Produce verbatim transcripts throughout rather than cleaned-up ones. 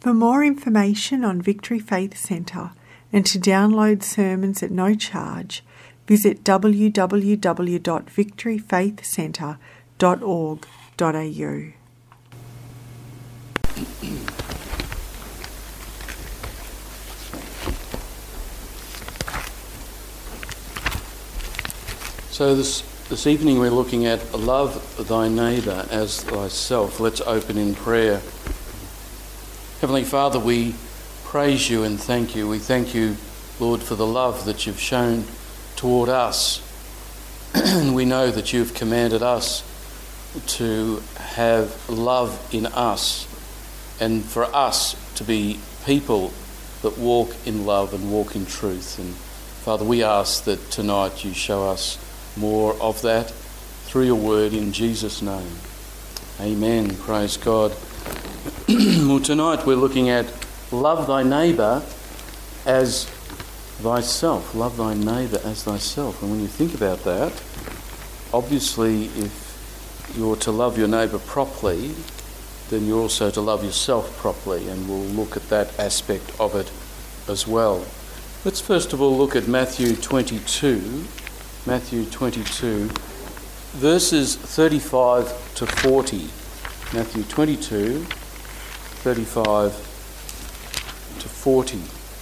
For more information on Victory Faith Centre and to download sermons at no charge, visit w w w dot victory faith centre dot org dot a u. So this, this evening we're looking at love thy neighbour as thyself. Let's open in prayer. Heavenly Father, we praise you and thank you. We thank you, Lord, for the love that you've shown toward us. And we know that you've commanded us to have love in us and for us to be people that walk in love and walk in truth. And Father, we ask that tonight you show us more of that through your word in Jesus' name. Amen. Praise God. Well, tonight we're looking at love thy neighbour as thyself. Love thy neighbour as thyself. And when you think about that, obviously if you're to love your neighbour properly, then you're also to love yourself properly, and we'll look at that aspect of it as well. Let's first of all look at Matthew twenty-two. Matthew twenty-two, verses thirty-five to forty. Matthew twenty-two, thirty-five to forty.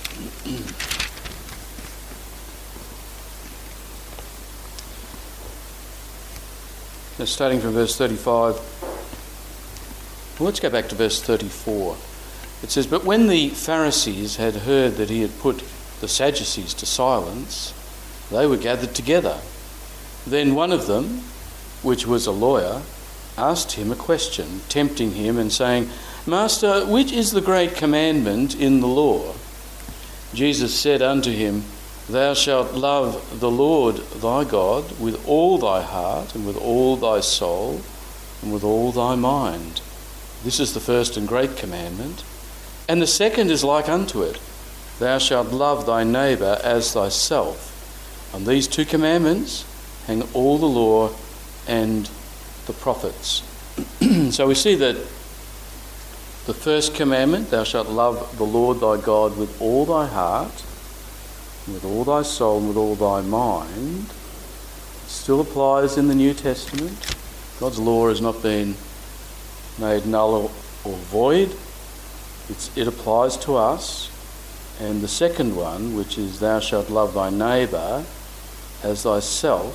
Now, starting from verse thirty-five, well, let's go back to verse thirty-four. It says, "But when the Pharisees had heard that he had put the Sadducees to silence, they were gathered together. Then one of them, which was a lawyer, asked him a question, tempting him and saying, 'Master, which is the great commandment in the law?' Jesus said unto him, 'Thou shalt love the Lord thy God with all thy heart and with all thy soul and with all thy mind. This is the first and great commandment. And the second is like unto it. Thou shalt love thy neighbour as thyself. On these two commandments hang all the law and the prophets.'" So we see that the first commandment, thou shalt love the Lord thy God with all thy heart, with all thy soul and with all thy mind, still applies in the New Testament. God's law has not been made null or void. It's, it applies to us. And the second one, which is thou shalt love thy neighbour as thyself,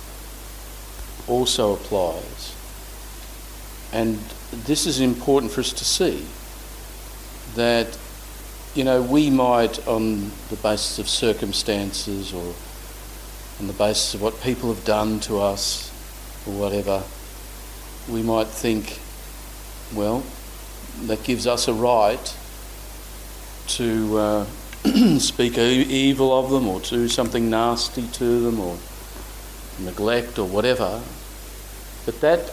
also applies. And this is important for us to see, that, you know, we might, on the basis of circumstances or on the basis of what people have done to us or whatever, we might think, well, that gives us a right to uh, speak e- evil of them or do something nasty to them or neglect or whatever. But that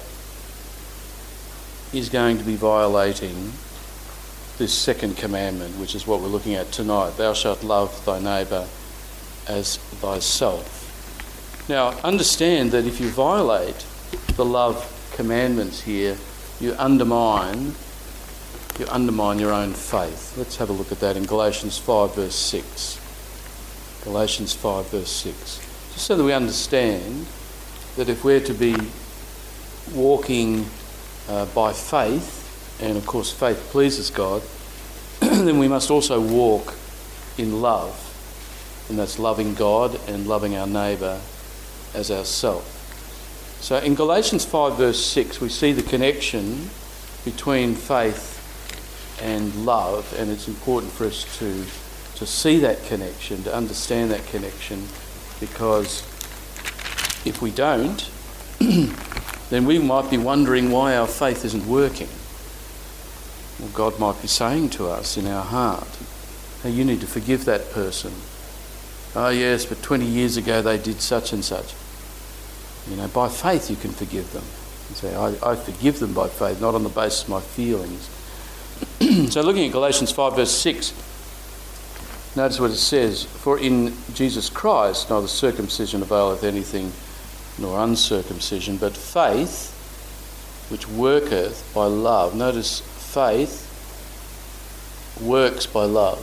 is going to be violating this second commandment, which is what we're looking at tonight. Thou shalt love thy neighbour as thyself. Now, understand that if you violate the love commandments here, you undermine you undermine your own faith. Let's have a look at that in Galatians five verse six. Galatians five verse six. Just so that we understand that if we're to be walking uh, by faith, and of course faith pleases God, then we must also walk in love. And that's loving God and loving our neighbour as ourselves. So in Galatians five verse six we see the connection between faith and love, and it's important for us to to see that connection, to understand that connection, because if we don't, then we might be wondering why our faith isn't working. Well, God might be saying to us in our heart, hey, you need to forgive that person. Oh yes, but twenty years ago they did such and such. You know, by faith you can forgive them. You say, I, I forgive them by faith, not on the basis of my feelings. So looking at Galatians five verse six, notice what it says, "For in Jesus Christ neither circumcision availeth anything nor uncircumcision, but faith which worketh by love." Notice faith works by love.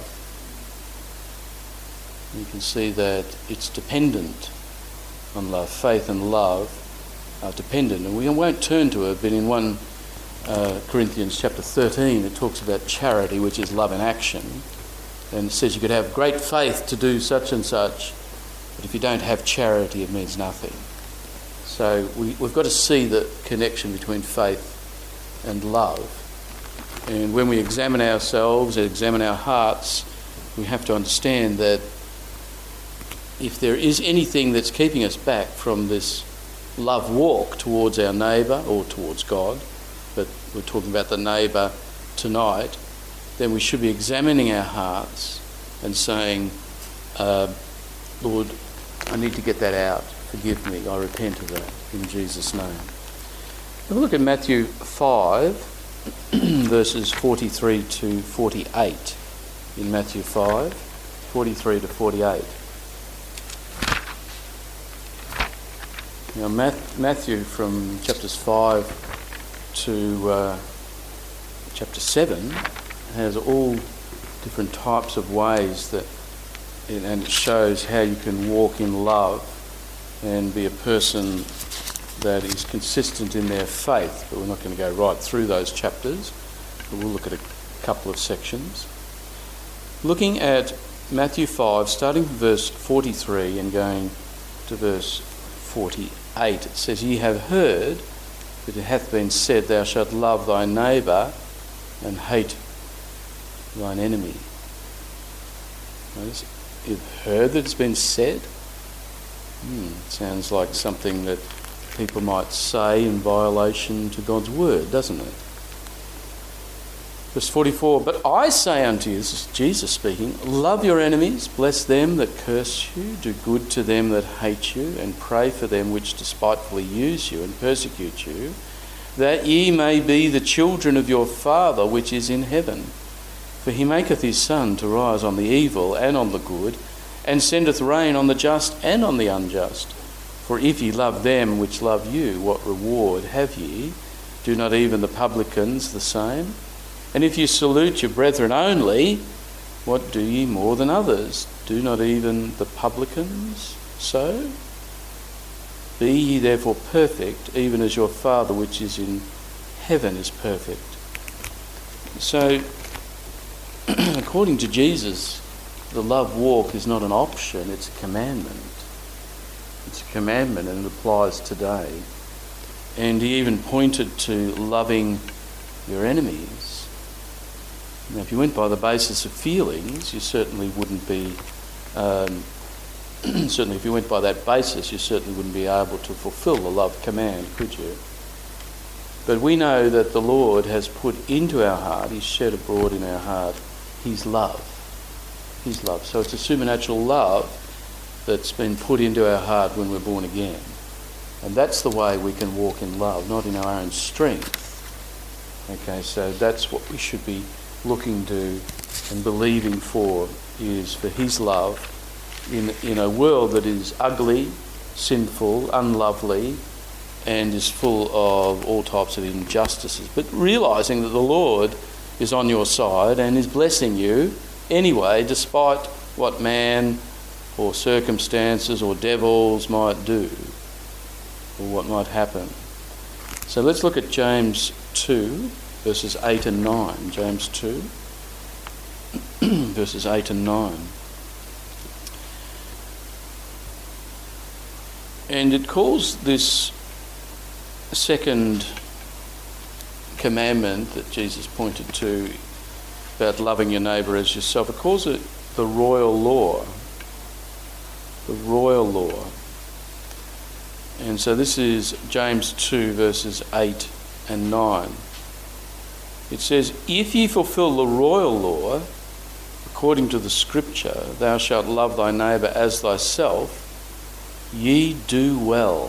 You can see that it's dependent on love. Faith and love are dependent. And we won't turn to it, but in First uh, Corinthians chapter thirteen, it talks about charity, which is love in action. And it says you could have great faith to do such and such, but if you don't have charity, it means nothing. So we, we've got to see the connection between faith and love. And when we examine ourselves, examine our hearts, we have to understand that if there is anything that's keeping us back from this love walk towards our neighbour or towards God, but we're talking about the neighbour tonight, then we should be examining our hearts and saying, uh, Lord, I need to get that out. Forgive me. I repent of that in Jesus' name. Have a look at Matthew five, verses forty-three to forty-eight. In Matthew five, forty-three to forty-eight. Now, Matthew, from chapters five to uh, chapter seven, has all different types of ways that, and it shows how you can walk in love and be a person that is consistent in their faith. But we're not going to go right through those chapters, but we'll look at a couple of sections. Looking at Matthew five, starting from verse forty-three and going to verse forty-eight, it says, Ye have heard that it hath been said, Thou shalt love thy neighbour and hate thine enemy. Notice, you've heard that it's been said. Hmm, sounds like something that people might say in violation to God's word, doesn't it? Verse forty-four, But I say unto you, this is Jesus speaking, love your enemies, bless them that curse you, do good to them that hate you, and pray for them which despitefully use you and persecute you, that ye may be the children of your Father which is in heaven. For he maketh his sun to rise on the evil and on the good, and sendeth rain on the just and on the unjust. For if ye love them which love you, what reward have ye? Do not even the publicans the same? And if ye salute your brethren only, what do ye more than others? Do not even the publicans so? Be ye therefore perfect, even as your Father which is in heaven is perfect. So, according to Jesus, the love walk is not an option, it's a commandment. It's a commandment, and it applies today. And he even pointed to loving your enemies. Now, if you went by the basis of feelings, you certainly wouldn't be, um, certainly if you went by that basis, you certainly wouldn't be able to fulfill the love command, could you? But we know that the Lord has put into our heart, he's shed abroad in our heart, his love. His love. So it's a supernatural love that's been put into our heart when we're born again. And that's the way we can walk in love, not in our own strength. Okay, so that's what we should be looking to and believing for, is for his love in, in a world that is ugly, sinful, unlovely, and is full of all types of injustices. But realising that the Lord is on your side and is blessing you anyway, despite what man or circumstances or devils might do or what might happen. So let's look at James two, verses eight and nine. James two, verses eight and nine. And it calls this second commandment that Jesus pointed to about loving your neighbour as yourself, it calls it the royal law. The royal law. And so this is James two, verses eight and nine. It says, If ye fulfill the royal law, according to the scripture, thou shalt love thy neighbour as thyself, ye do well.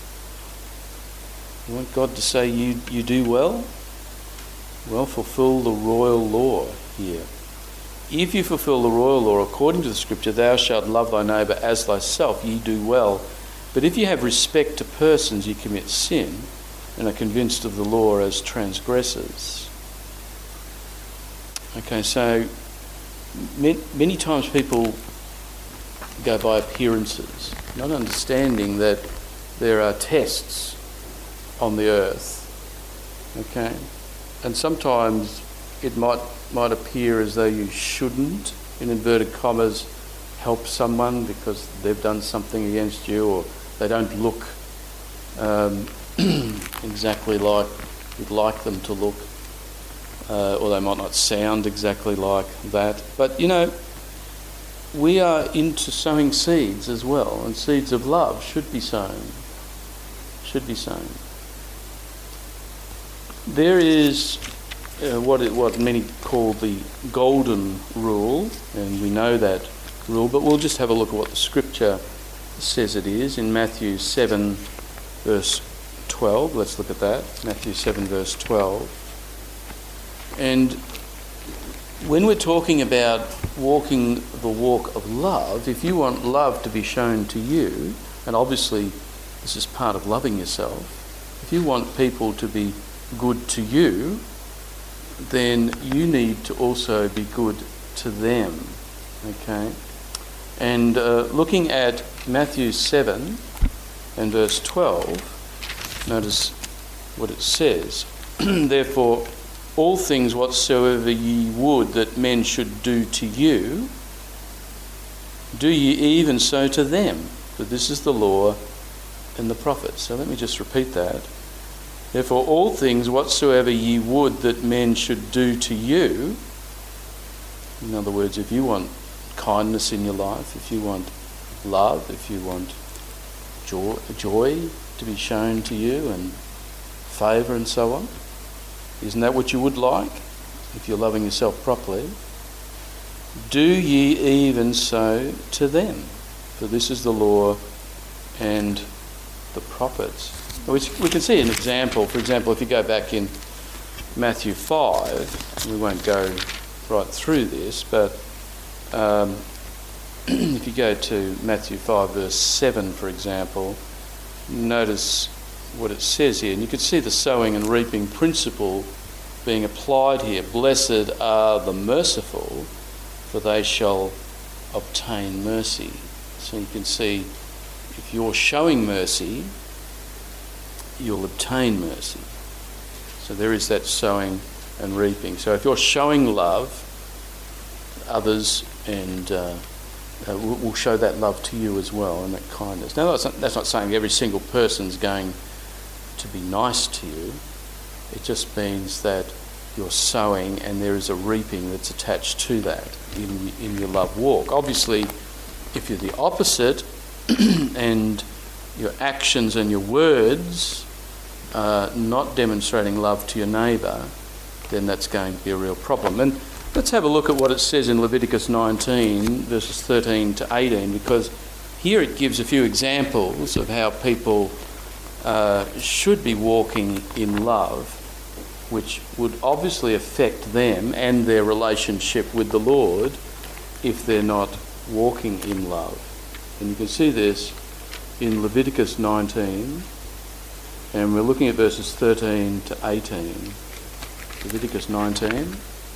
You want God to say you, you do well? Well, fulfill the royal law here. If you fulfill the royal law according to the scripture, thou shalt love thy neighbour as thyself, ye do well. But if you have respect to persons, ye commit sin, and are convinced of the law as transgressors. Okay, so many, many times people go by appearances, not understanding that there are tests on the earth. Okay, and sometimes it might might appear as though you shouldn't, in inverted commas, help someone because they've done something against you, or they don't look um, exactly like you'd like them to look, uh, or they might not sound exactly like that. But you know, we are into sowing seeds as well, and seeds of love should be sown. Should be sown. There is uh, what it, what many call the golden rule, and we know that rule, but we'll just have a look at what the scripture says it is in Matthew seven verse twelve. Let's look at that. Matthew seven verse twelve. And when we're talking about walking the walk of love, if you want love to be shown to you, and obviously this is part of loving yourself, if you want people to be good to you, then you need to also be good to them. Okay? And uh, looking at Matthew seven and verse twelve, notice what it says. Therefore, all things whatsoever ye would that men should do to you, do ye even so to them. For this is the law and the prophets. So let me just repeat that. Therefore, all things whatsoever ye would that men should do to you, in other words, if you want kindness in your life, if you want love, if you want joy, joy to be shown to you and favour and so on, isn't that what you would like if you're loving yourself properly? Do ye even so to them, for this is the law and the prophets. Which we can see an example. For example, if you go back in Matthew five, we won't go right through this, but um, if you go to Matthew five verse seven, for example, notice what it says here, and you can see the sowing and reaping principle being applied here. Blessed are the merciful, for they shall obtain mercy. So you can see, if you're showing mercy, you'll obtain mercy. So there is that sowing and reaping. So if you're showing love, others and uh, uh, will show that love to you as well, and that kindness. Now that's not, that's not saying every single person's going to be nice to you. It just means that you're sowing and there is a reaping that's attached to that in, in your love walk. Obviously, if you're the opposite and your actions and your words are not demonstrating love to your neighbour, then that's going to be a real problem. And let's have a look at what it says in Leviticus nineteen, verses thirteen to eighteen, because here it gives a few examples of how people uh, should be walking in love, which would obviously affect them and their relationship with the Lord if they're not walking in love. And you can see this in Leviticus nineteen, and we're looking at verses thirteen to eighteen. Leviticus nineteen,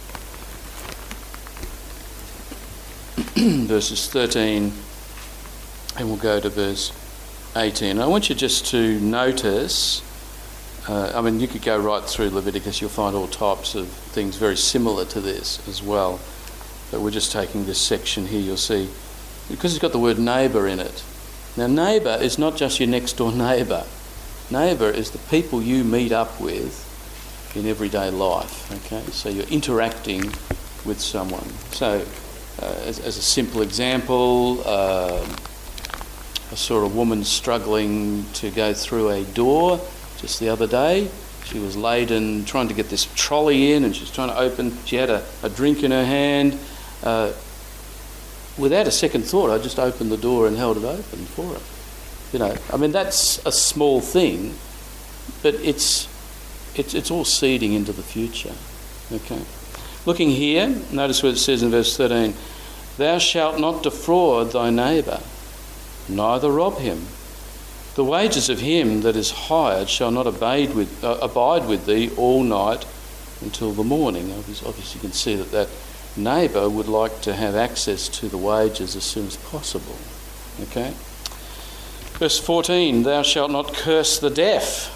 verses thirteen, and we'll go to verse eighteen. I want you just to notice, uh, I mean, you could go right through Leviticus, you'll find all types of things very similar to this as well, but we're just taking this section here. You'll see, because it's got the word neighbour in it. Now, neighbour is not just your next door neighbour. Neighbour is the people you meet up with in everyday life, okay? So you're interacting with someone. So, uh, as, as a simple example, uh, I saw a woman struggling to go through a door just the other day. She was laden trying to get this trolley in, and she's trying to open, she had a, a drink in her hand. Uh, without a second thought, I just opened the door and held it open for her. You know, I mean, that's a small thing, but it's it's it's all seeding into the future. Okay. Looking here, notice what it says in verse thirteen: "Thou shalt not defraud thy neighbour, neither rob him. The wages of him that is hired shall not abide with uh, abide with thee all night until the morning. Obviously, obviously you can see that that neighbour would like to have access to the wages as soon as possible. Okay? Verse fourteen, thou shalt not curse the deaf,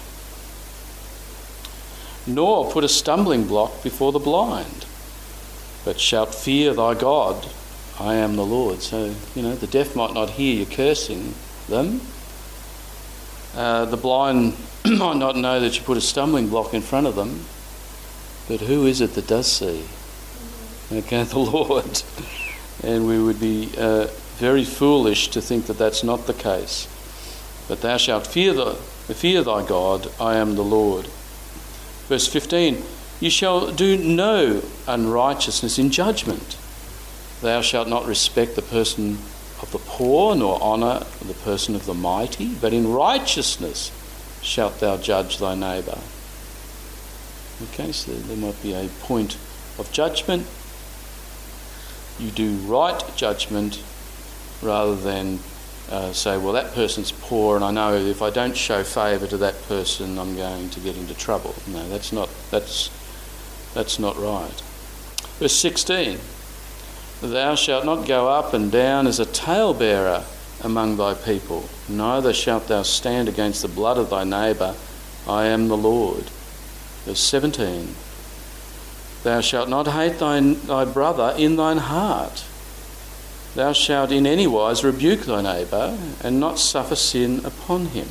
nor put a stumbling block before the blind, but shalt fear thy God. I am the Lord. So, you know, the deaf might not hear you cursing them. Uh, the blind might not know that you put a stumbling block in front of them. But who is it that does see? Okay, the Lord. And we would be uh, very foolish to think that that's not the case. But thou shalt fear, the, fear thy God. I am the Lord. Verse fifteen, you shall do no unrighteousness in judgment. Thou shalt not respect the person of the poor, nor honour the person of the mighty, but in righteousness shalt thou judge thy neighbour. Okay, so there might be a point of judgment. You do right judgment rather than uh, say, well, that person's poor and I know if I don't show favour to that person I'm going to get into trouble. No, that's not that's that's not right. Verse sixteen, thou shalt not go up and down as a talebearer among thy people, neither shalt thou stand against the blood of thy neighbour. I am the Lord. Verse seventeen, thou shalt not hate thine, thy brother in thine heart. Thou shalt in any wise rebuke thy neighbour, and not suffer sin upon him.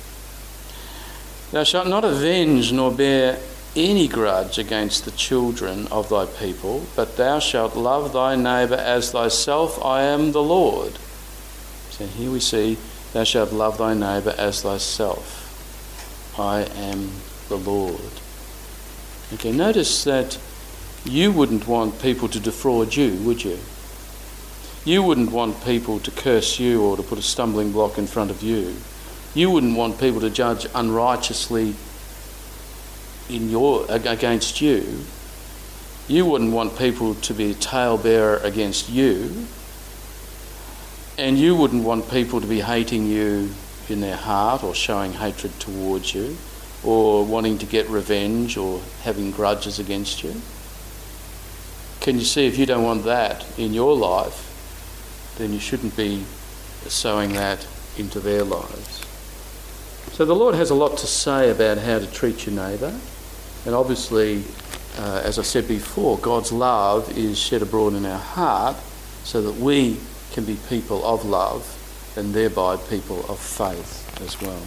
Thou shalt not avenge nor bear any grudge against the children of thy people, but thou shalt love thy neighbour as thyself. I am the Lord. So here we see, thou shalt love thy neighbour as thyself. I am the Lord. Okay, notice that you wouldn't want people to defraud you, would you? You wouldn't want people to curse you or to put a stumbling block in front of you. You wouldn't want people to judge unrighteously in your against you. You wouldn't want people to be a talebearer against you. And you wouldn't want people to be hating you in their heart or showing hatred towards you or wanting to get revenge or having grudges against you. Can you see, if you don't want that in your life, then you shouldn't be sowing that into their lives. So the Lord has a lot to say about how to treat your neighbour. And obviously, uh, as I said before, God's love is shed abroad in our heart so that we can be people of love and thereby people of faith as well.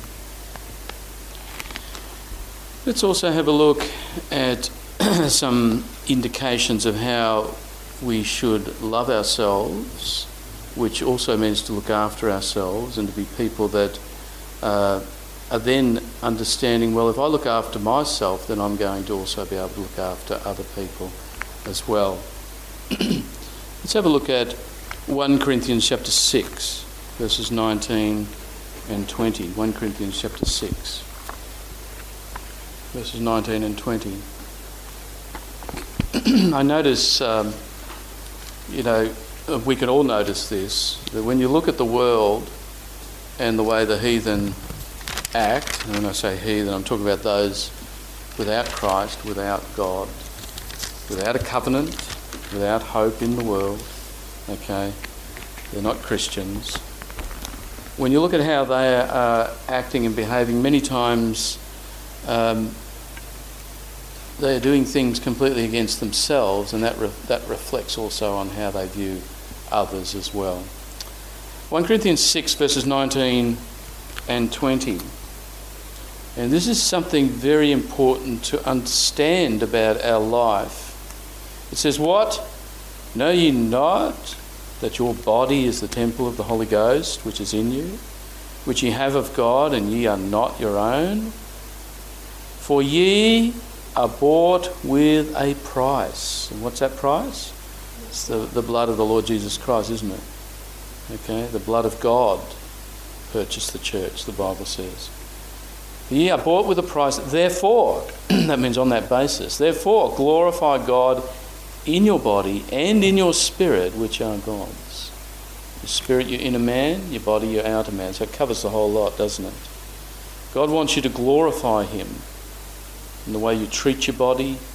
Let's also have a look at some indications of how we should love ourselves, which also means to look after ourselves and to be people that uh, are then understanding, well, if I look after myself, then I'm going to also be able to look after other people as well. Let's have a look at First Corinthians chapter six, verses nineteen and twenty. First Corinthians chapter six, verses nineteen and twenty. I notice, um, you know, we can all notice this, that when you look at the world and the way the heathen act, and when I say heathen, I'm talking about those without Christ, without God, without a covenant, without hope in the world, okay, they're not Christians. When you look at how they are acting and behaving, many times um, they are doing things completely against themselves, and that re- that reflects also on how they view others as well. First Corinthians six, verses nineteen and twenty. And this is something very important to understand about our life. It says, what? Know ye not that your body is the temple of the Holy Ghost, which is in you, which ye have of God, and ye are not your own? For ye are bought with a price. And what's that price? It's the, the blood of the Lord Jesus Christ, isn't it? Okay, the blood of God purchased the church, the Bible says. Ye are bought with a price, therefore, that means on that basis, therefore glorify God in your body and in your spirit, which are God's. Your spirit, your inner man, your body, your outer man. So it covers the whole lot, doesn't it? God wants you to glorify him in the way you treat your body,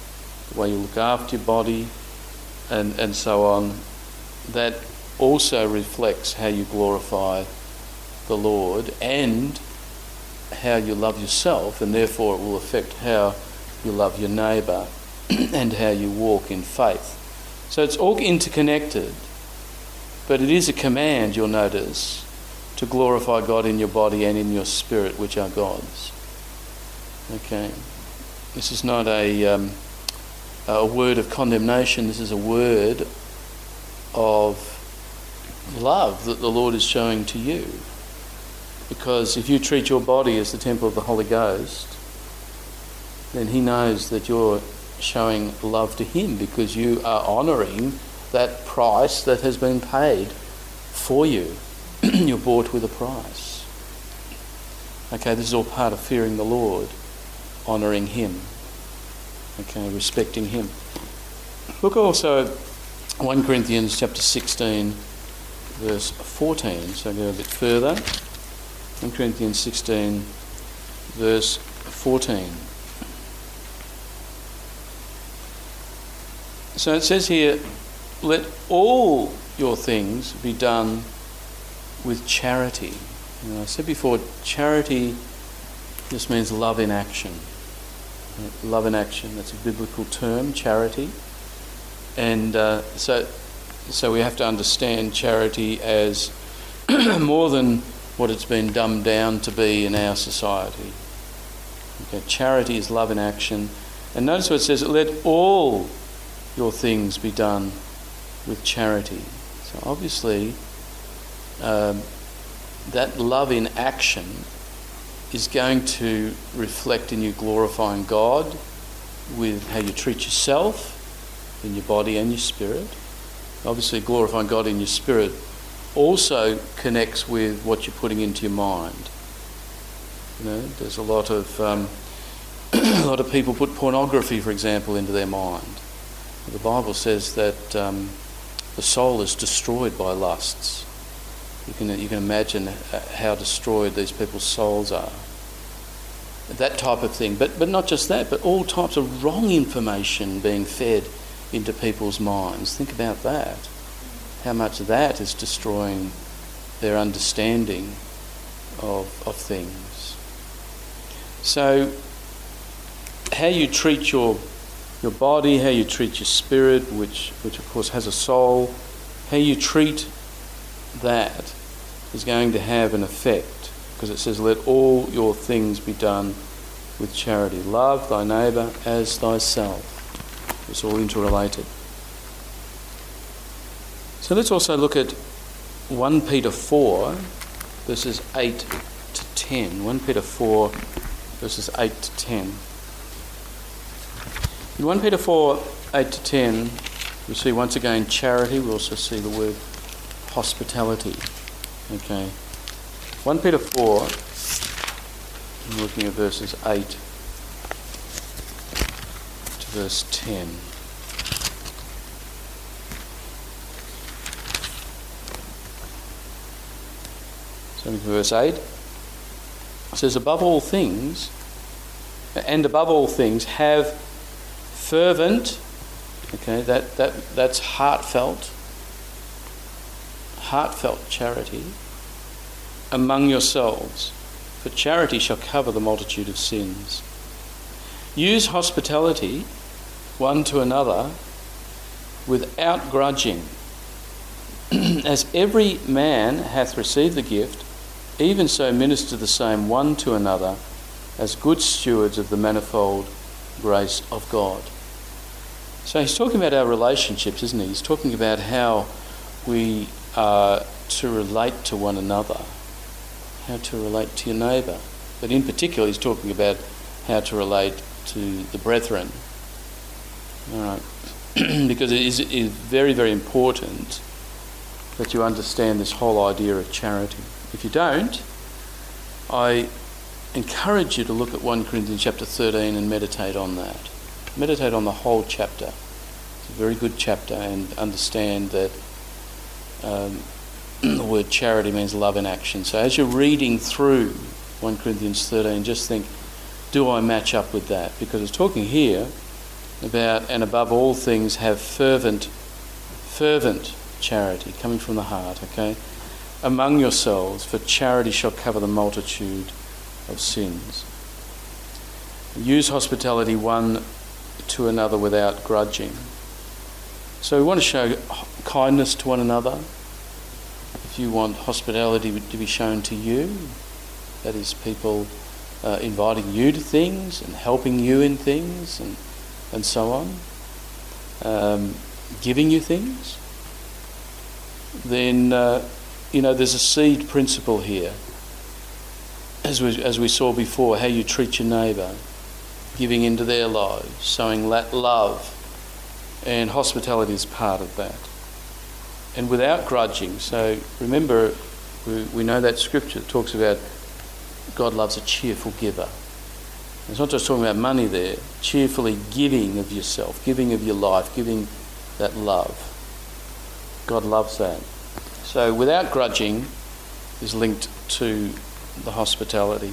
the way you look after your body, and, and so on, that also reflects how you glorify the Lord and how you love yourself, and therefore it will affect how you love your neighbour and how you walk in faith. So it's all interconnected, but it is a command, you'll notice, to glorify God in your body and in your spirit, which are God's. Okay. This is not a, um, a word of condemnation, this is a word of love that the Lord is showing to you. Because if you treat your body as the temple of the Holy Ghost, then he knows that you're showing love to him, because you are honouring that price that has been paid for you. You're bought with a price. Okay, this is all part of fearing the Lord, honouring him, okay, respecting him. Look also at First Corinthians chapter sixteen, verse fourteen. So go a bit further. First Corinthians sixteen, verse fourteen. So it says here, let all your things be done with charity. You know, I said before, charity just means love in action. Love in action, that's a biblical term, charity. And uh, so, so we have to understand charity as more than what it's been dumbed down to be in our society. Okay, charity is love in action. And notice what it says, let all your things be done with charity. So obviously, um, that love in action is going to reflect in you glorifying God with how you treat yourself in your body and your spirit. Obviously, glorifying God in your spirit also connects with what you're putting into your mind. You know, there's a lot of um, a lot of people put pornography, for example, into their mind. The Bible says that um, the soul is destroyed by lusts. You can you can imagine how destroyed these people's souls are. That type of thing, but but not just that, but all types of wrong information being fed into people's minds. Think about that. How much that is destroying their understanding of of things. So, how you treat your your body, how you treat your spirit, which which of course has a soul, how you treat that is going to have an effect, because it says, let all your things be done with charity. Love thy neighbour as thyself. It's all interrelated. So let's also look at First Peter four, verses eight to ten. First Peter four, verses eight to ten. In First Peter four, eight to ten, we see once again charity. We also see the word hospitality. Okay. First Peter four, I'm looking at verses eight to verse ten. So in verse eight, it says, above all things, and above all things, have fervent, okay, that, that that's heartfelt, heartfelt charity among yourselves, for charity shall cover the multitude of sins. Use hospitality one to another without grudging. As every man hath received the gift, even so minister the same one to another as good stewards of the manifold grace of God. So he's talking about our relationships, isn't he? He's talking about how we are to relate to one another, how to relate to your neighbour. But in particular, he's talking about how to relate to the brethren. All right. Because it is, it is very, very important that you understand this whole idea of charity. If you don't, I encourage you to look at First Corinthians chapter thirteen and meditate on that. Meditate on the whole chapter. It's a very good chapter, and understand that um, the word charity means love in action. So as you're reading through First Corinthians thirteen, just think, do I match up with that? Because it's talking here about, and above all things, have fervent, fervent charity coming from the heart, okay, among yourselves, for charity shall cover the multitude of sins. Use hospitality one to another without grudging. So we want to show kindness to one another. If you want hospitality to be shown to you, that is people uh, inviting you to things and helping you in things and, and so on, um, giving you things, then, uh, you know, there's a seed principle here. As we, as we saw before, how you treat your neighbour, giving into their lives, showing love, and hospitality is part of that. And without grudging. So remember, we, we know that scripture that talks about God loves a cheerful giver. It's not just talking about money there, cheerfully giving of yourself, giving of your life, giving that love. God loves that. So without grudging is linked to the hospitality.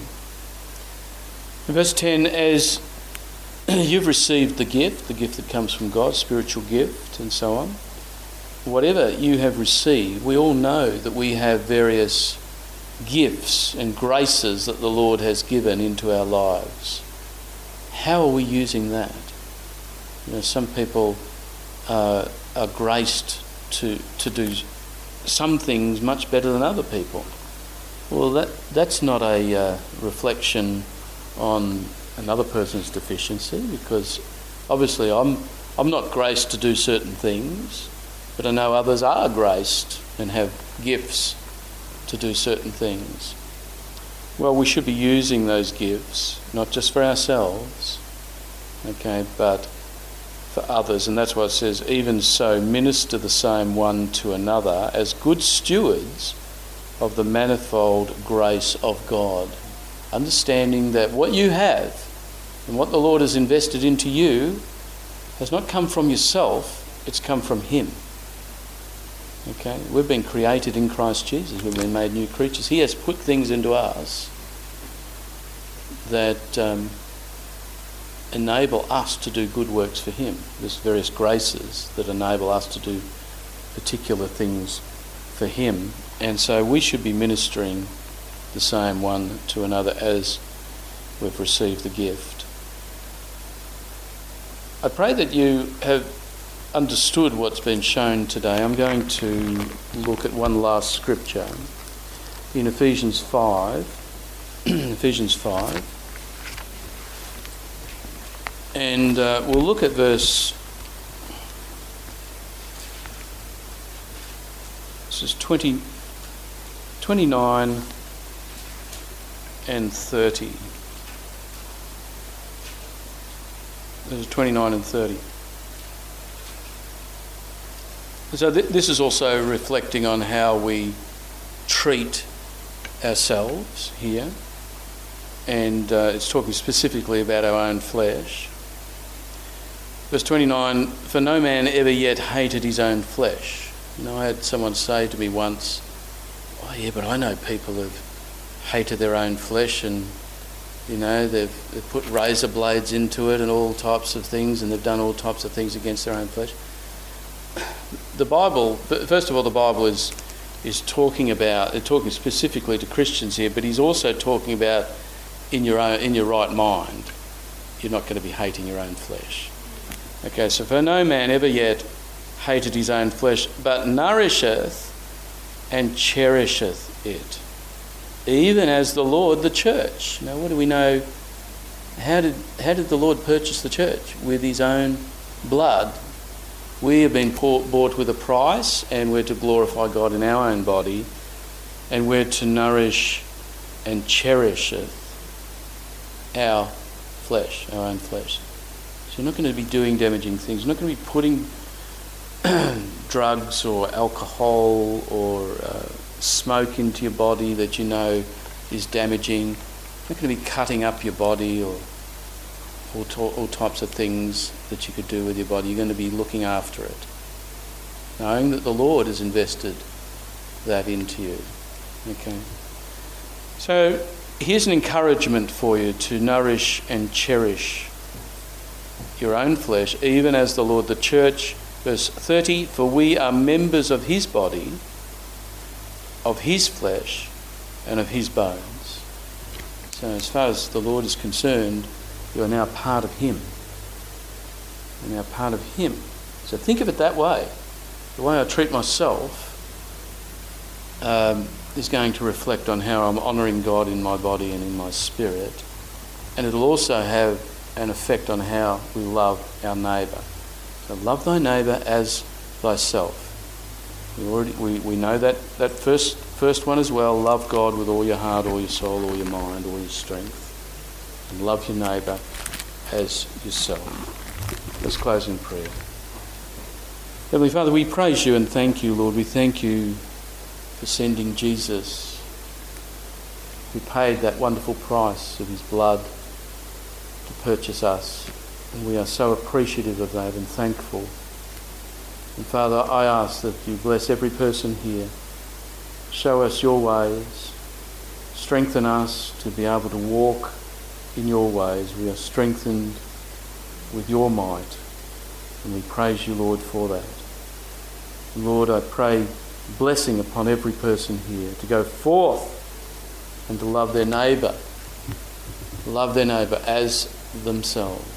In verse ten, as you've received the gift, the gift that comes from God, spiritual gift and so on, whatever you have received, we all know that we have various gifts and graces that the Lord has given into our lives. How are we using that? You know, some people uh, are graced to to do some things much better than other people. Well, that that's not a uh, reflection on another person's deficiency, because obviously I'm I'm not graced to do certain things, but I know others are graced and have gifts to do certain things. Well, we should be using those gifts, not just for ourselves, okay, but for others. And that's why it says, even so, minister the same one to another as good stewards of the manifold grace of God. Understanding that what you have and what the Lord has invested into you has not come from yourself, it's come from Him. Okay, we've been created in Christ Jesus. We've been made new creatures. He has put things into us that um, enable us to do good works for Him. There's various graces that enable us to do particular things for Him. And so we should be ministering the same one to another as we've received the gift. I pray that you have understood what's been shown today. I'm going to look at one last scripture in Ephesians five. Ephesians five. And uh, we'll look at verse this is twenty, twenty-nine and thirty. This is twenty-nine and thirty. So th- this is also reflecting on how we treat ourselves here, and uh, it's talking specifically about our own flesh. Verse twenty-nine, for no man ever yet hated his own flesh. You know, I had someone say to me once, oh yeah, but I know people who've hated their own flesh, and you know, they've, they've put razor blades into it and all types of things, and they've done all types of things against their own flesh. The Bible, first of all, the Bible is is talking about, they're talking specifically to Christians here, but he's also talking about in your own, in your right mind, you're not going to be hating your own flesh. Okay, so for no man ever yet hated his own flesh, but nourisheth and cherisheth it, even as the Lord the church. Now, what do we know? How did how did the Lord purchase the church? With His own blood. We have been bought with a price, and we're to glorify God in our own body, and we're to nourish and cherish our flesh, our own flesh. So you're not going to be doing damaging things. You're not going to be putting drugs or alcohol or uh, smoke into your body that you know is damaging. You're not going to be cutting up your body or all, to- all types of things that you could do with your body. You're going to be looking after it, knowing that the Lord has invested that into you. Okay. So here's an encouragement for you to nourish and cherish your own flesh, even as the Lord the church. Verse thirty, for we are members of his body, of his flesh, and of his bones. So as far as the Lord is concerned, you are now part of him. You're now part of him. So think of it that way. The way I treat myself um, is going to reflect on how I'm honouring God in my body and in my spirit. And it'll also have an effect on how we love our neighbour. So love thy neighbour as thyself. We already we, we know that, that first first one as well. Love God with all your heart, all your soul, all your mind, all your strength. And love your neighbour as yourself. Let's close in prayer. Heavenly Father, we praise you and thank you, Lord. We thank you for sending Jesus, who paid that wonderful price of his blood to purchase us. And we are so appreciative of that and thankful. And Father, I ask that you bless every person here. Show us your ways. Strengthen us to be able to walk in your ways. We are strengthened with your might. And we praise you, Lord, for that. And Lord, I pray blessing upon every person here to go forth and to love their neighbour. Love their neighbour as themselves.